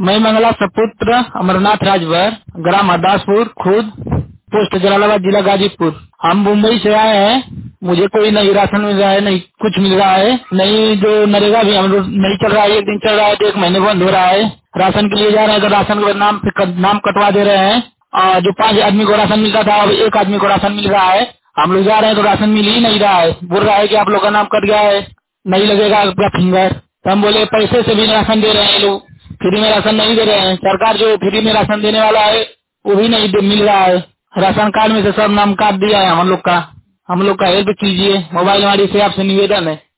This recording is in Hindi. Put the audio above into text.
मैं मंगला सपुत्र अमरनाथ राजभर, ग्राम हरदासपुर खुद, पोस्ट जलालाबाद, जिला गाजीपुर। हम मुंबई से आए हैं। मुझे कोई नहीं राशन मिल रहा है, नहीं कुछ मिल रहा है, नहीं जो नरेगा भी हम लोग नहीं चल रहा है। एक दिन चल रहा है तो एक महीने बंद हो रहा है। राशन के लिए जा रहे हैं तो राशन के नाम पे नाम कटवा दे रहे हैं। जो 5 आदमी को राशन मिलता था अब 1 आदमी को राशन मिल रहा है। हम लोग जा रहे हैं तो राशन मिल ही नहीं रहा है। बोल रहा है कि आप लोग का नाम कट गया है, नहीं लगेगा आपका फिंगर। तो हम बोले पैसे से भी राशन दे रहे हैं ये लोग, फ्री में राशन नहीं दे रहे हैं। सरकार जो फ्री में राशन देने वाला है वो भी नहीं मिल रहा है। राशन कार्ड में से सब नाम काट दिया है हम लोग का। हम लोग का हेल्प कीजिए, मोबाइल हमारी से आपसे निवेदन है।